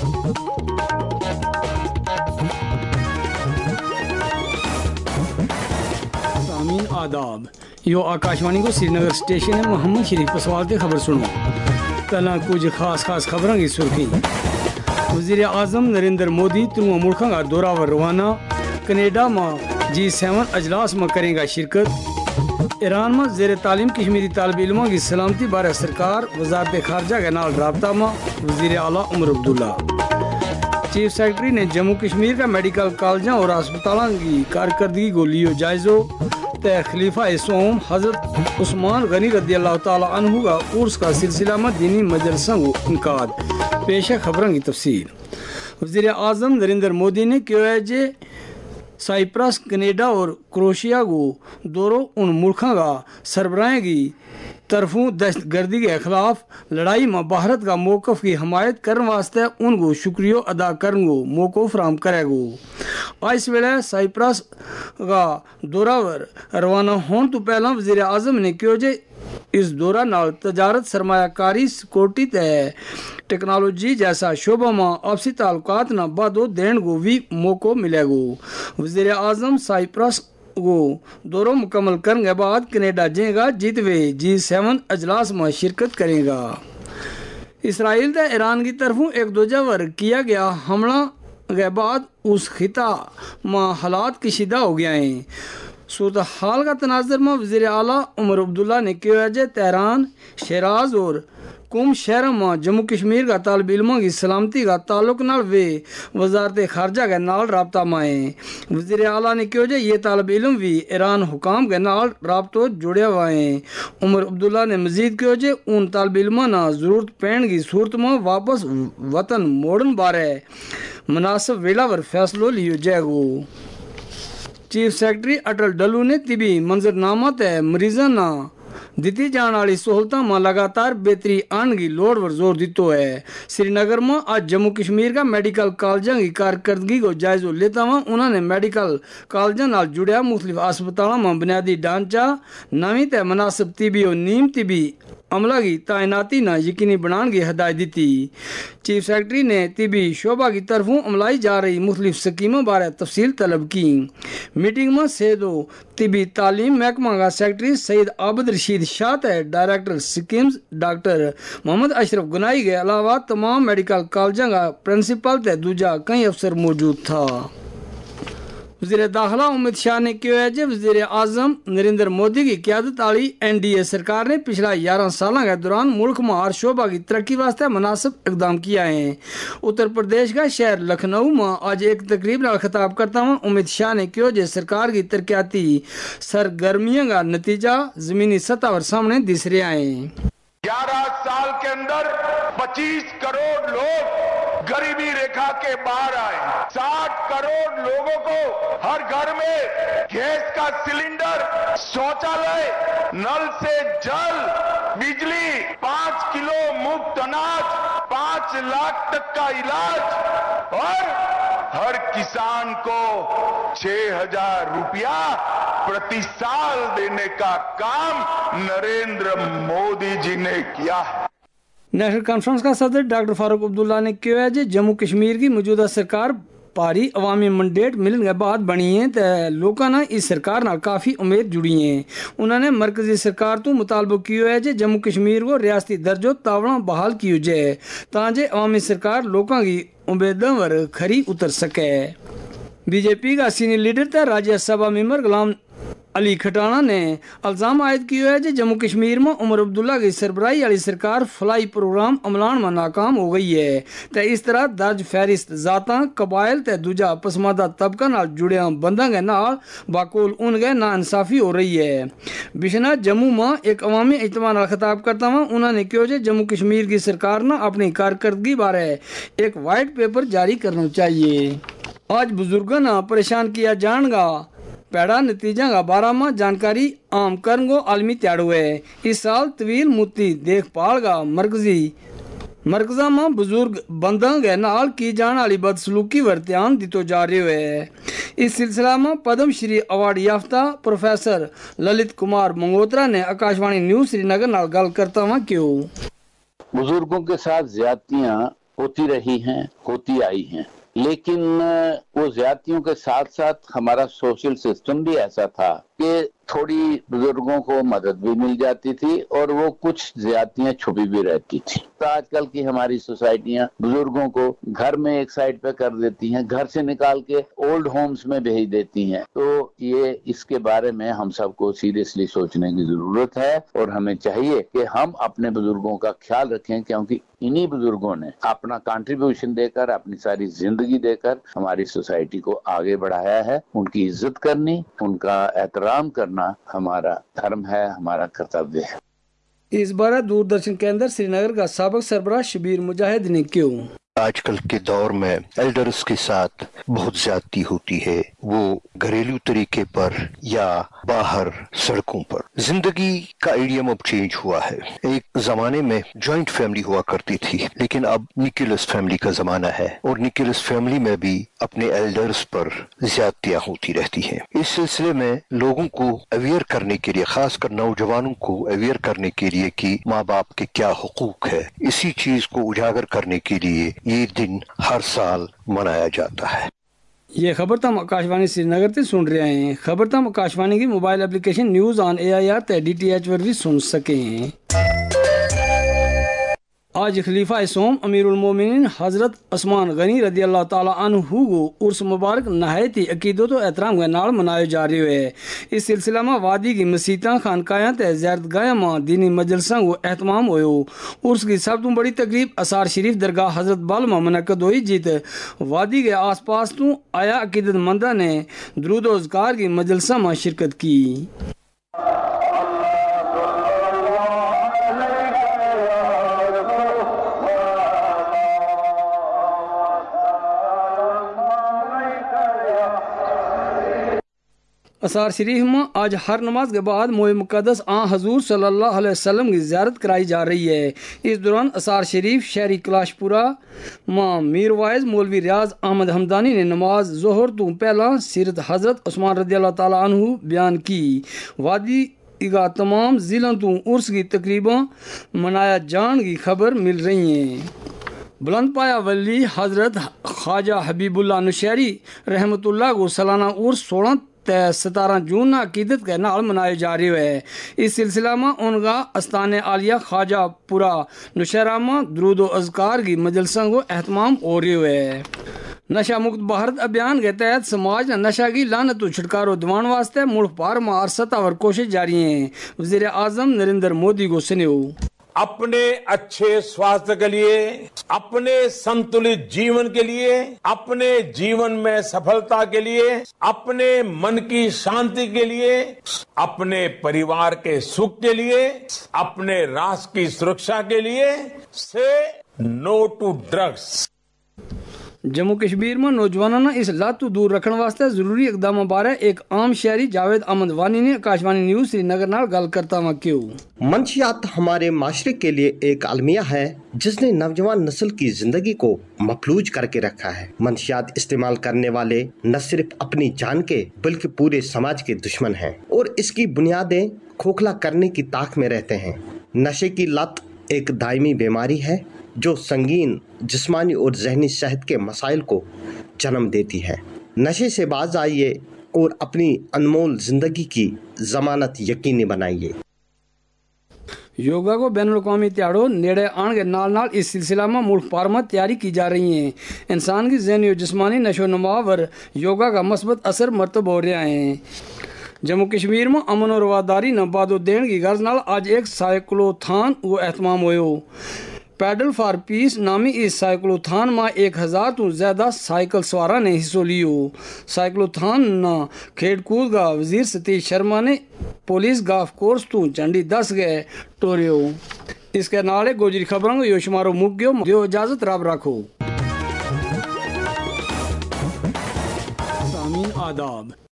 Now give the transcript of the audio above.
सामीन आदाब, यो आकाशवाणी को श्रीनगर स्टेशन है। मोहम्मद शरीफ पसवाल ते खबर सुनो। पहला कुछ खास खबरों की सुर्खी। वज़ीर आज़म नरेंद्र मोदी त्रुआ मुल्कों का दौरा व रवाना। कनेडा में G7 अजलास में करेगा शिरकत। ईरान में ज़ेर तालीम कश्मीरी तालिब इल्मों की सलामती बारे सरकार वजारत खारजा के नाल राबता में वज़ीर आला उमर अब्दुल्ला। चीफ सेक्रेटरी ने जम्मू कश्मीर का मेडिकल कॉलेजों और अस्पतालों की कारकर्दगी को लियो जायज़ो। खलीफा सोम हज़रत उस्मान गनी रज़ी अल्लाह तआला अन्हु का उर्स का सिलसिला में दीनी मजलसों को इनकाद। पेश है खबरों की तफसील। वज़ीर आज़म नरेंद्र मोदी ने कहा है कि साइप्रस, कनेडा और क्रोएशिया को दौरों उन मुल्कों का सरबराह की तरफों दहशतगर्दी के खिलाफ लड़ाई में भारत का मौक़िफ़ की हमायत करने वास्ते उनको शुक्रिया अदा करने को मौका फराहम करेगा। इस वेले साइप्रस का दौरा रवाना होने तो पहला वज़ीर आज़म ने कहा कि इस दौरा नाल तजारत, सरमायाकारी, सिक्योरिटी ते टेक्नोलॉजी जैसा शोबा में आपसी ताल्लुकात ना बढ़ो देने को भी मौका मिलेगा। वज़ीर आज़म साइप्रस को दौरा मुकम्मल करने के बाद कनाडा जाएगा, जितवे G7 अजलास में शिरकत करेगा। इसराइल ते ईरान की तरफों एक दूजे पर किया गया हमला के बाद उस खिता में हालात कशीदा हो गया है। सूरत हाल का तनाज़र में वज़ीर आला उमर अब्दुल्ला ने कहा है तेहरान, शिराज और कुम शहर में जम्मू कश्मीर का तालिब इल्मों की सलामती का ताल्लुक नाल वे वजारत खारजा के नाल राबता में है। वज़ीर आला ने कहा ये तालिब इल्म भी ईरान हुकाम के नाल राबतो जुड़े हुए हैं। उमर अब्दुल्ला ने मजीद कहा उन तालिब इल्मों ना जरूरत पैण की सूरत में वापस वतन मोड़न बारे मुनासिब वेला पर फैसलो लियो जाएगा। चीफ सेक्रेटरी अटल डल्लू ने तिबी मंजरनामा ते मरीजों ना दिती जाने वाली सहूलतों में लगातार बेहतरी आने की लोड़ पर जोर दितो है। श्रीनगर में आज जम्मू कश्मीर का मेडिकल कॉलेजों की कारकर्दगी को जायजा लेता हुआ उन्होंने मेडिकल कॉलेजों नाल जुड़िया मुख्तलिफ अस्पतालों में बुनियादी ढांचा, नवी ते मुनासिब तिबी और नीम तिबी अमला की तैनाती ना यकीनी बनाने की हदायत दी थी। चीफ सेक्रेटरी ने तिबी शोबा की तरफों अमलाई जा रही मुख्तलिफ स्कीमों बारे तफसील तलब की। मीटिंग में सेहतो तिबी तालीम महकमा का सेक्रेटरी सईद आबिद रशीद शाह ते director schemes doctor Mohammad Ashraf Gunai के अलावा तमाम मेडिकल कॉलेजों का प्रिंसिपल ते दूजा कई अफसर मौजूद था। वज़ीर दाखिला अमित शाह ने कहा है कि वज़ीर आज़म नरेंद्र मोदी की क़यादत वाली NDA सरकार ने पिछला 11 सालों के दौरान मुल्क में हर शोबा की तरक्की वास्ते मुनासिब इकदाम किया है। उत्तर प्रदेश का शहर लखनऊ में आज एक तकरीब का खिताब करता हुआ अमित शाह ने कहा कि सरकार की तरक्याती सरगर्मियों का नतीजा ज़मीनी सतह पर सामने दिख रहा है। 11 साल के अंदर 25 करोड़ लोग गरीबी रेखा के बाहर आए। 60 करोड़ लोगों को हर घर में गैस का सिलेंडर, शौचालय, नल से जल, बिजली, 5 किलो मुफ्त अनाज, 5 लाख तक का इलाज और हर किसान को 6,000 रुपया प्रति साल देने का काम नरेंद्र मोदी जी ने किया है। नेशनल कॉन्फ्रेंस का सदर डॉक्टर फारूक अब्दुल्ला ने कहा है कि जम्मू कश्मीर की मौजूदा सरकार पारी अवामी मंडेट मिलने के बाद बनी है तो लोगों ने इस सरकार नाल काफ़ी उम्मीद जुड़ी है। उन्होंने मरकजी सरकार तो मुतालबा किया है कि जम्मू कश्मीर को रियासती दर्जो तावड़ा बहाल किया जाए ताकि अवामी सरकार लोगों की उम्मीदों पर खरी उतर सके। बीजेपी का सीनियर लीडर थे राज्यसभा मेंबर गुलाम अली खटाना ने इल्ज़ाम आयद किया है कि जम्मू कश्मीर में उमर अब्दुल्ला की सरबराही वाली सरकार फलाई प्रोग्राम अमलान में नाकाम हो गई है तो इस तरह दर्ज फहरिस्त जाता कबाइल ते दूजा पसमानदा तबका नाल जुड़े बंदा के नाल बाकुल उनके नाइंसाफी हो रही है। बिशना जम्मू में एक अवामी इज्तिमा नाल खिताब करता हुआ उन्होंने कहा कि जम्मू कश्मीर की सरकार ने अपनी कारकर्दगी बारे एक वाइट पेपर जारी करना चाहिए। आज बुजुर्गों ने परेशान किया जाएगा पैड़ा नतीजा का बारे में जानकारी आम करने को आलमी त्याड़ो है। इस साल तवील मुद्दी देखभाल का मरकजा में बुजुर्ग बंदा के नाल की जाने वाली बदसलूकी पर ध्यान दितो जा रहे है। इस सिलसिला में पद्म श्री अवार्ड याफ्ता प्रोफेसर ललित कुमार मंगोत्रा ने आकाशवाणी न्यूज श्रीनगर नाल गल करता हुआ क्यों बुजुर्गों के साथ ज्यादतियां होती रही हैं, होती आई हैं, लेकिन वो ज्यादतियों के साथ साथ हमारा सोशल सिस्टम भी ऐसा था कि थोड़ी बुजुर्गों को मदद भी मिल जाती थी और वो कुछ ज्यादतियां छुपी भी रहती थी। तो आजकल की हमारी सोसाइटियां बुजुर्गों को घर में एक साइड पे कर देती हैं, घर से निकाल के ओल्ड होम्स में भेज देती हैं। तो ये इसके बारे में हम सबको सीरियसली सोचने की जरूरत है और हमें चाहिए कि हम अपने बुजुर्गों का ख्याल रखें, क्योंकि इन्हीं बुजुर्गों ने अपना कंट्रीब्यूशन देकर, अपनी सारी जिंदगी देकर हमारी सोसाइटी को आगे बढ़ाया है। उनकी इज्जत करनी, उनका एहतराम करना हमारा धर्म है, हमारा कर्तव्य है। इस बार दूरदर्शन केंद्र श्रीनगर का साबिक सरबराह शबीर मुजाहिद ने क्यों आजकल के दौर में एल्डर्स के साथ बहुत ज्यादती होती है, वो घरेलू तरीके पर या बाहर सड़कों पर। जिंदगी का आइडियम अब चेंज हुआ है। एक जमाने में जॉइंट फैमिली हुआ करती थी, लेकिन अब न्यूक्लियस फैमिली का जमाना है और न्यूक्लियस फैमिली में भी अपने एल्डर्स पर ज्यादतियां होती रहती हैं। इस सिलसिले में लोगों को अवेयर करने के लिए, खासकर नौजवानों को अवेयर करने के लिए कि माँ बाप के क्या हुकूक है, इसी चीज को उजागर करने के लिए ये दिन हर साल मनाया जाता है। ये खबर तम आकाशवाणी श्रीनगर से सुन रहे हैं। खबर तम आकाशवाणी की mobile application news on AIR ते DTH पर भी सुन सके हैं। आज खलीफा सोम अमीरुल मोमिनीन हजरत उस्मान गनी रदी अल्लाह ताला अन्हु को उर्स मुबारक नहायत ही अकीदत और एहतराम के नाल मनाया जा रही है। इस सिलसिला में वादी की मसीतां खानकायां ते ज़ियारतगाहां में दीनी मजलसां को एहतमाम होयो। उर्स की सब तो बड़ी तकरीब असार शरीफ दरगाह हजरत बाल में मुनक़द हुई, जित वादी के आस पास तो आया अकीदतमंदा ने दुरूद और ज़िकार की मजलसां में शिरकत की। असार शरीफ में आज हर नमाज के बाद मोए मुक़द्दस हजूर सल्लल्लाहु अलैहि वसल्लम की ज़ियारत कराई जा रही है। इस दौरान असार शरीफ शहरी कलाशपुरा में मीर वाइज मौलवी रियाज अहमद हमदानी ने नमाज जोहर तो पहला सीरत हजरत उस्मान रज़ी अल्लाह ताला अन्हु बयान की। वादी इगा तमाम ज़िलों तो उर्स की तकरीबें मनाया जान की खबर मिल रही हैं। बुलंद पाया वली हजरत ख्वाजा हबीबुल्लाह नौशहरी रहमतुल्लाह को सालाना उर्स 16-17 जून अकीदत के नाल मनाए जा रहे है। इस सिलसिला में उनका अस्तान आलिया ख्वाजा पुरा नौशहरा में दुरूद व अज़कार की मजलसा को एहतमाम हो रही है। नशा मुक्त भारत अभियान के तहत समाज नशा की लानत तो छुटकारो दिवान वास्ते मुल्क पार में और सत्तावर कोशिश जारी है। वज़ीर आज़म नरेंद्र मोदी को सुनियो। अपने अच्छे स्वास्थ्य के लिए, अपने संतुलित जीवन के लिए, अपने जीवन में सफलता के लिए, अपने मन की शांति के लिए, अपने परिवार के सुख के लिए, अपने राष्ट्र की सुरक्षा के लिए से no to drugs. Jammu Kashmir में नौजवानों ने इस लत तो दूर रखने वास्ते जरूरी इकदाम बारे एक आम शहरी जावेद अहमद वानी ने आकाशवाणी न्यूज श्रीनगर नाल गल करता हुआ क्यों। मंशियात हमारे माशरे के लिए एक अलमिया है जिसने नौजवान नस्ल की जिंदगी को मफलूज करके रखा है। मंशियात इस्तेमाल करने वाले न सिर्फ अपनी जान के बल्कि पूरे समाज के दुश्मन हैं और इसकी बुनियादें खोखला करने की ताक में रहते हैं। नशे की लत एक दायमी बीमारी है जो संगीन जिस्मानी और जहनी सेहत के मसाइल को जन्म देती है। नशे से बाज आइए और अपनी अनमोल जिंदगी की जमानत यकीनी बनाइए। योगा को बैनुल अक़वामी त्याड़ो नेड़े आने के नाल नाल इस सिलसिला में मुल्क पार में तैयारी की जा रही है। इंसान की जहनी और जिस्मानी नशो नुमा पर योगा का मस्बत असर मरतब हो रहा है। जम्मू कश्मीर में अमन और रवादारी न बादो देने की गर्ज नाल आज एक साइक्लोथॉन को एहतमाम होयो। पैडल फॉर पीस नामी इस साइक्लोथॉन में 1000 तो ज्यादा साइकिल सवारा ने हिस्सों लियो। साइक्लोथॉन न खेल कूद का वजीर सतीश शर्मा ने पुलिस गाफ कोर्स तो झंडी 10 गए टोरियो। इसके नाले गोजरी खबरों को योशमारो मुक्यो दियो इजाजत राब रखो। सामीन आदाब।